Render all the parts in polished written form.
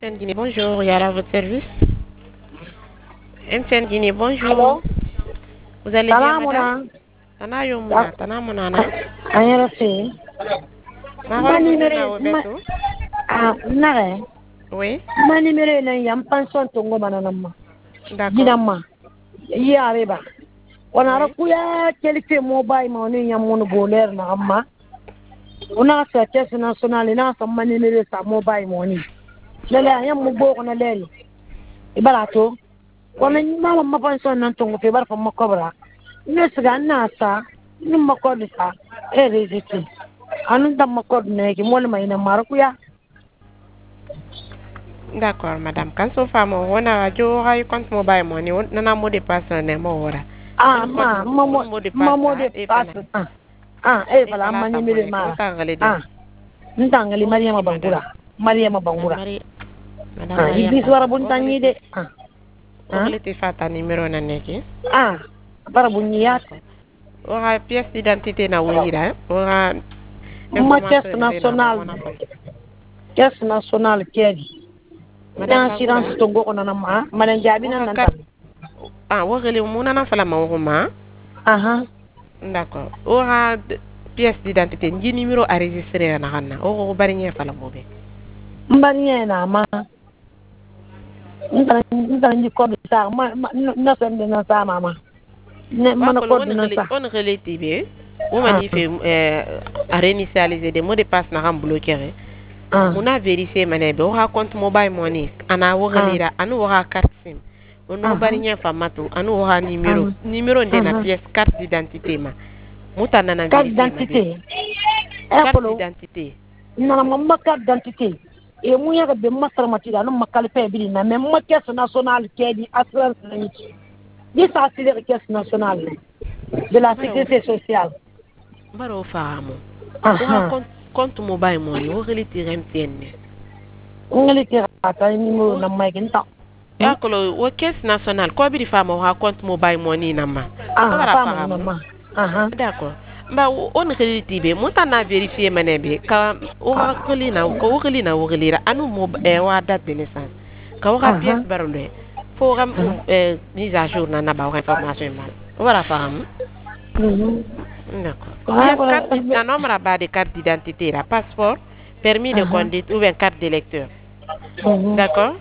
MTN Guinée, bonjour, Yara à votre service. MTN Guinée, bonjour. Allô? Vous allez bien, madame? Salamuna. Tana yomuna, tana munana. Anyara fi. Ma Ma wara mutuna numéro ma wobeto? nare. Oui, Ma numéro na yam pension to ngoma na namma. d'accord. Dinamma. Ya reba. Ona ra Oui, kuya kelite mobile ma ni yam mon boler na amma. Ona sa caisse nationale na sa ma numéro sa mobile money. Lele yam mo go na lele. Ibarato. Ona oui. mama ma pension nan to ngofe bar fa makobra. Nesiga na sa ni makodi sa. Reziti. Anu da makod ne ki mol mai na markuya. D'accord, madame. Quand so famo wona jo hay compte mobile money, nana mot de passe ne mo wora. Ah Un code ma un mot de passe mamo de e fala. passe. E Fala fala mani mire tamone ko ma. tangale de. Ah ntangali Mariama Ok, Bangura. madame. Mariama Bangura. Madame Maria Iblis wara Bangura. buntanyi de. Ah Ogale te fata numéro na neki. ah bara bunyat. D'accord. Ora pièce d'identité na wira, ora Ma information caisse na na ma nationale. wana fal. Caisse nationale kedi. Madame Ina Bangura, assurance to go na ma. Manan jabi nan ora nan carte tan. wogele muna na fala ma woguma. Aha. D'accord. Ora pièce d'identité ngi numéro enregistré na hanna. O bari nya fala bobe. Mbani na ma. Ntan ji code sa ma na sende na sa mama. Ne Wa mana ko code na sa. on relate be. O Ah mani fait à réinitialiser des mots de passe na ram bloquer. ah Muna vérifier mané be o ha compte mobile money ana ah. wogalira anu o ha carte sim. Ono Aha. bari nya famato anu o ha numéro. Aha. Numéro de na Aha. pièce carte d'identité ma. Muta na Carte vérifier ma de. d'identité. Carte Ekolo, d'identité. nana mamma carte d'identité. E mu yaga be masar matira no makal pe bi na mais ma caisse nationale qui dit assurance ni. Di sa assurer caisse nationale de la Bara sécurité sociale. bara o fahamo. O ha Aha. compte mobile money o relate MTN ne. Ngali ki rata ni mo O na mai kinta. yakolo o caisse nationale ko biri fama o ha compte mobile money na ma. O Ah, bara fama na fahamo. ma. Aha. D'accord. Ba on relate be muta na vérifier mané be ka o ha kolina ko o kolina o relira anu mo wa date de naissance. Ka o ha pièce Aha. barole. Fo ram mise à jour na ba o information mal. O bara fahamo. Mhm. D'accord. Ah, Pièce voilà. carte, un nombre à bas de carte d'identité, la passeport, permis de Aha. conduite ou bien carte d'électeur. Mhm. D'accord.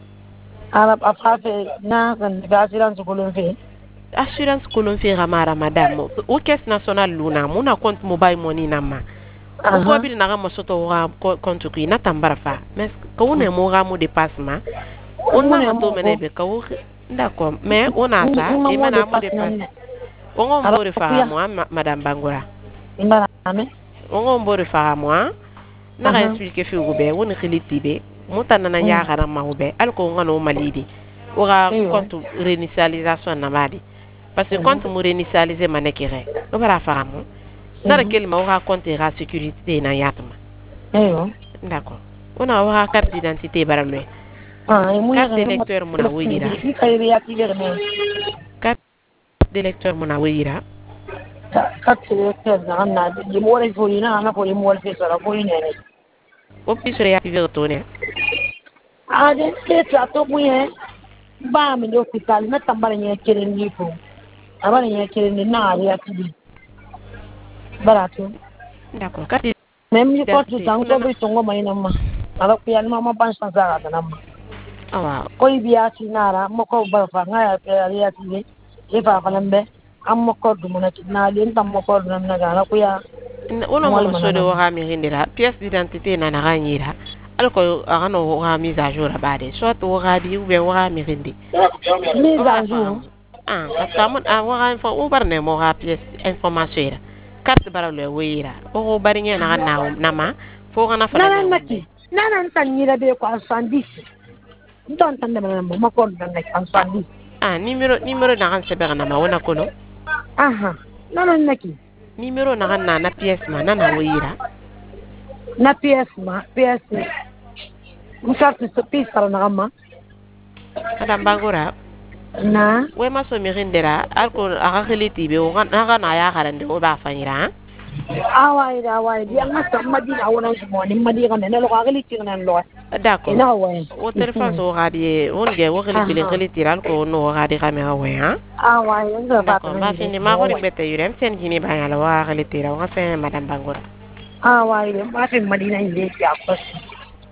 Arab afafe na kan ga assurance ko lon fe. Assurance colon fait ramara madame. Ou caisse nationale luna, muna compte mobile money nama. O ko Aha. bi na ga soto wa compte ku na tambara fa. Mais ka une mo ga mo dépassement. On na Ngone mato mo ko. mene be ka o d'accord. Mais on a ça et Mo de maintenant mo passe dépasse. nan. On on Ara bore fa kuya. moi madame Bangura. Imbarame. On on bore fa moi. Na ga Aha. expliquer fi go be woni khiliti be. Muta na ya Mm. gara ma be. Al ko ngano malidi. O ga Eyo. compte réinitialisation na madi. Parce que Mhm. compte mo réinitialiser manekere. O bara faramu. Na da Mhm. kelma o ga compte ra sécurité na yatma. Eyo. D'accord. Ona o ga carte d'identité baralwe. Ah, e mu ya Carte ga mo d'électeur muna wira. ki kay ya ki ga ne. Carte d'électeur muna wira. Ka ke ke na na di mo re fo ina na ko mo re fe sara ko ina ne. O puis réactiver tourner. Ah, de ke tra to mu ye. Ba mi do hospital na tambara nye kere ni ko. Abara nye kere ni na ya ki di. Barato. D'accord. Carte Même ni ko tu d'identité. tang to Funana. bi tongo mai na ma. Ala ku ya ma ma ban sa za ga na ma. Awa. Koi biya ti nara moko ba fa nga ya ti ne e fa fa lambe am moko du mona ti na len tam moko du na ga na ku ya Ona mol mo so de manana o ga mi rindira. Pièce d'identité na na ga nyira. Alko aga no o ga mise à jour abade. Soit o ga di ou bien o ga mi rindi. O mise bara à jour faham. Ah, parce que amon a o ga info o bar ne mo ga pièce information ira. Carte bara le wira. O bari nya na na na ma. Fo ga na fala nana ne naki wumbe. nana tan nyira be ko sandis don tan de manana moko du na kan Ah, sandis numéro na kan sebe na ma wona kono. aha nana naki Numéro na kan na pièce ma na na wira. na PS ma PS musarti so pisara na ma Madame Bangura. na We ma so mi rindira. Alko aga khiliti be o ga na ya garande o ba fanyira. awai dia ngasa madina wona zumoni madina ne lo ga li tirna lo d'accord ina wa o telefon so gadi on ge wo gili tiral ko no gadi ga me ha we ha awai nga ba d'accord ba fini ma ko ringbete yurem sen jini ba ya la wa gili tira wa fe madame bangor awai ma fe madina inde ya ko